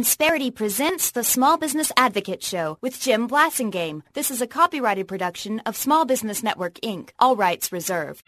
Insperity presents the Small Business Advocate Show with Jim Blasingame. This is a copyrighted production of Small Business Network, Inc. All rights reserved.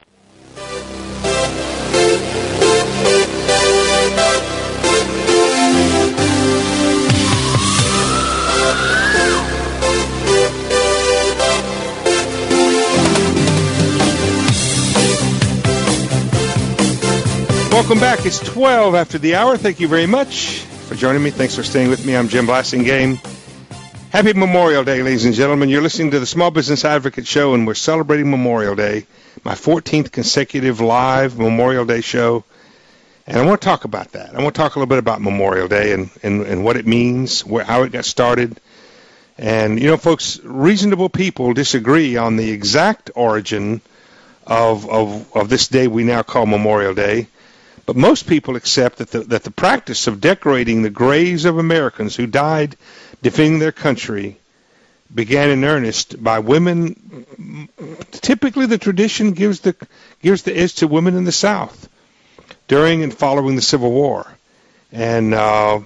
Welcome back. It's 12 after the hour. Thank you very much for joining me. Thanks for staying with me. I'm Jim Blasingame. Happy Memorial Day, ladies and gentlemen. You're listening to the Small Business Advocate Show, and we're celebrating Memorial Day, my 14th consecutive live Memorial Day show. And I want to talk about that. I want to talk a little bit about Memorial Day and what it means, how it got started. And, you know, folks, reasonable people disagree on the exact origin of this day we now call Memorial Day. But most people accept that the practice of decorating the graves of Americans who died defending their country began in earnest by women. Typically, the tradition gives the edge to women in the South during and following the Civil War. And as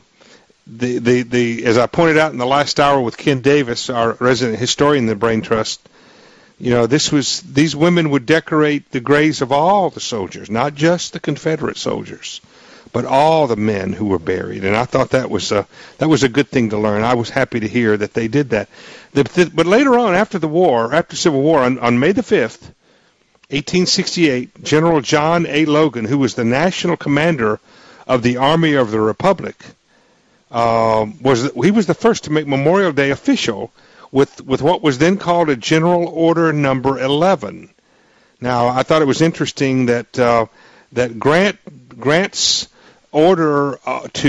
I pointed out in the last hour with Ken Davis, our resident historian in the Brain Trust, you know, these women would decorate the graves of all the soldiers, not just the Confederate soldiers, but all the men who were buried. And I thought that was a good thing to learn. I was happy to hear that they did that. But later on, after Civil War, on May the 5th, 1868, General John A. Logan, who was the national commander of the Army of the Republic, was the first to make Memorial Day official with what was then called a General Order Number 11. Now, I thought it was interesting that Grant's order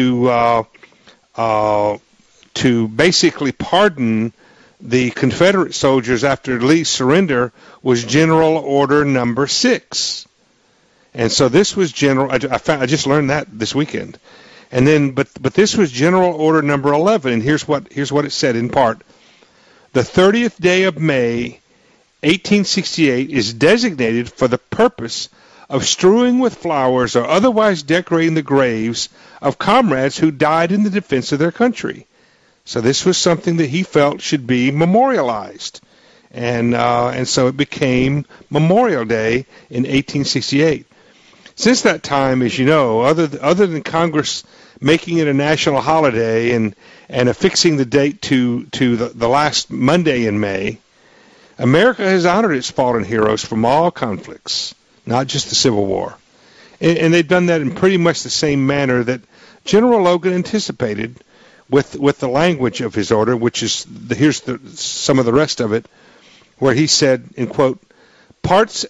to basically pardon the Confederate soldiers after Lee's surrender was General Order Number 6. And so this was I just learned that this weekend. And then, but this was General Order Number 11, and here's what it said in part. The 30th day of May, 1868, is designated for the purpose of strewing with flowers or otherwise decorating the graves of comrades who died in the defense of their country. So this was something that he felt should be memorialized. And so it became Memorial Day in 1868. Since that time, as you know, other than Congress making it a national holiday and affixing the date to the last Monday in May, America has honored its fallen heroes from all conflicts, not just the Civil War. And they've done that in pretty much the same manner that General Logan anticipated with the language of his order, which is, some of the rest of it, where he said, in quote, posts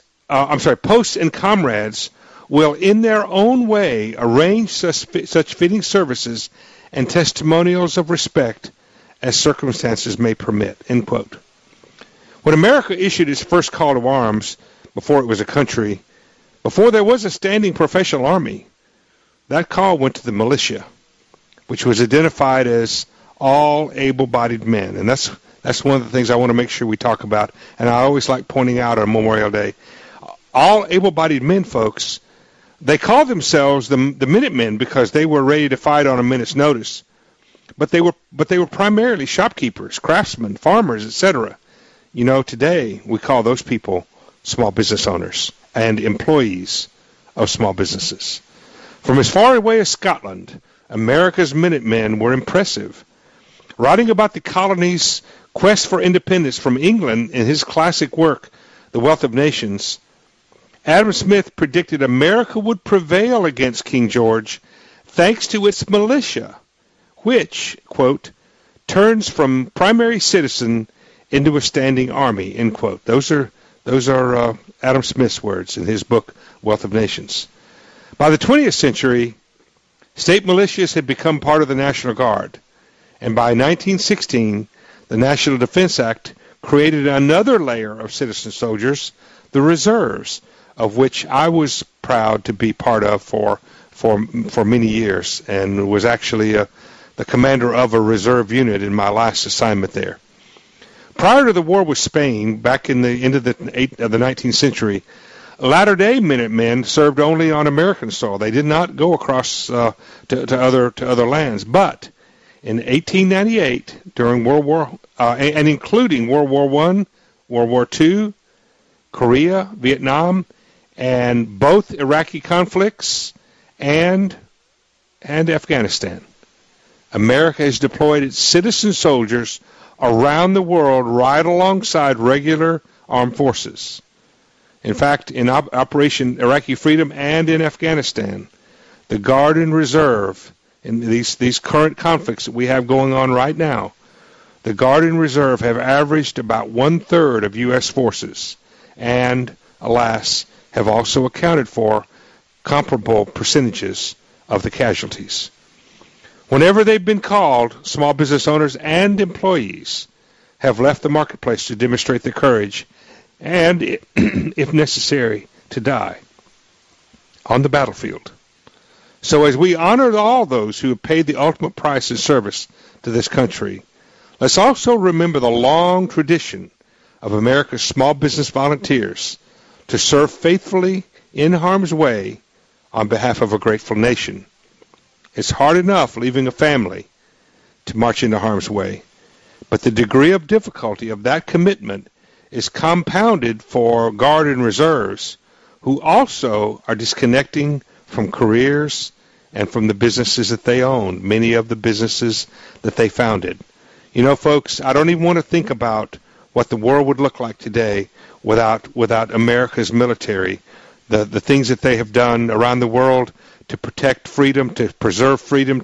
and comrades will in their own way arrange such fitting services and testimonials of respect as circumstances may permit, end quote. When America issued its first call to arms before it was a country, before there was a standing professional army, that call went to the militia, which was identified as all able-bodied men. And that's one of the things I want to make sure we talk about, and I always like pointing out on Memorial Day. All able-bodied men, folks, they called themselves the Minutemen because they were ready to fight on a minute's notice. But they were primarily shopkeepers, craftsmen, farmers, etc. You know, today we call those people small business owners and employees of small businesses. From as far away as Scotland, America's Minutemen were impressive. Writing about the colony's quest for independence from England in his classic work, The Wealth of Nations, Adam Smith predicted America would prevail against King George thanks to its militia, which, quote, turns from primary citizen into a standing army, end quote. Those are Adam Smith's words in his book, Wealth of Nations. By the 20th century, state militias had become part of the National Guard, and by 1916, the National Defense Act created another layer of citizen soldiers, the reserves, of which I was proud to be part of for many years, and was actually the commander of a reserve unit in my last assignment there. Prior to the war with Spain, back in the end of the 19th century, Latter-day Minutemen served only on American soil. They did not go across to other lands. But in 1898 during World War, and including World War I, World War II, Korea, Vietnam, and both Iraqi conflicts and Afghanistan. America has deployed its citizen soldiers around the world right alongside regular armed forces. In fact, in Operation Iraqi Freedom and in Afghanistan, the Guard and Reserve, in these current conflicts that we have going on right now, the Guard and Reserve have averaged about 1/3 of U.S. forces and, alas, have also accounted for comparable percentages of the casualties. Whenever they've been called, small business owners and employees have left the marketplace to demonstrate their courage and, if necessary, to die on the battlefield. So as we honor all those who have paid the ultimate price in service to this country, let's also remember the long tradition of America's small business volunteers to serve faithfully in harm's way on behalf of a grateful nation. It's hard enough leaving a family to march into harm's way, but the degree of difficulty of that commitment is compounded for Guard and Reserves, who also are disconnecting from careers and from the businesses that they own, many of the businesses that they founded. You know, folks, I don't even want to think about what the world would look like today without America's military, the things that they have done around the world to protect freedom, to preserve freedom,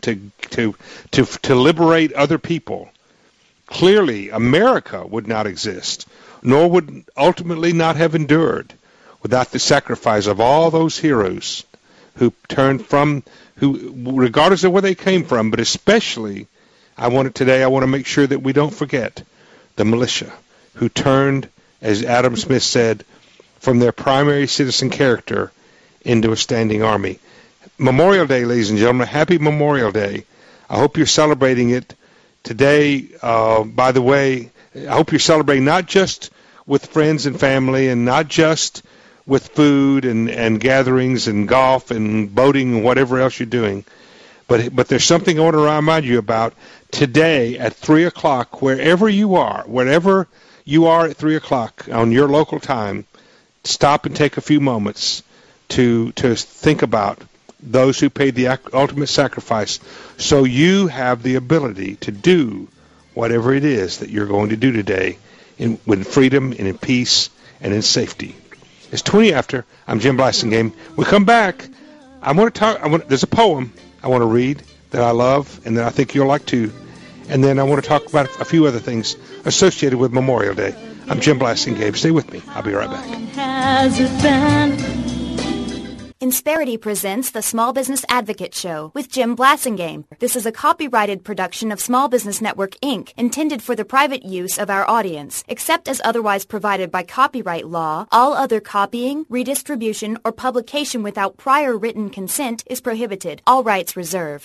to liberate other people. Clearly, America would not exist, nor would ultimately not have endured without the sacrifice of all those heroes who turned from, who, regardless of where they came from, but especially, I want to make sure that we don't forget the militia who turned, as Adam Smith said, from their primary citizen character into a standing army. Memorial Day, ladies and gentlemen, happy Memorial Day. I hope you're celebrating it today. By the way, I hope you're celebrating not just with friends and family and not just with food and gatherings and golf and boating and whatever else you're doing, but there's something I want to remind you about today at 3 o'clock, wherever you are at 3 o'clock on your local time. Stop and take a few moments to think about those who paid the ultimate sacrifice so you have the ability to do whatever it is that you're going to do today with freedom and in peace and in safety. It's 20 after. I'm Jim Blasingame. We come back. There's a poem I want to read that I love and that I think you'll like too. And then I want to talk about a few other things associated with Memorial Day. I'm Jim Blasingame. Stay with me. I'll be right back. Has it been? Insperity presents the Small Business Advocate Show with Jim Blasingame. This is a copyrighted production of Small Business Network, Inc., intended for the private use of our audience. Except as otherwise provided by copyright law, all other copying, redistribution, or publication without prior written consent is prohibited. All rights reserved.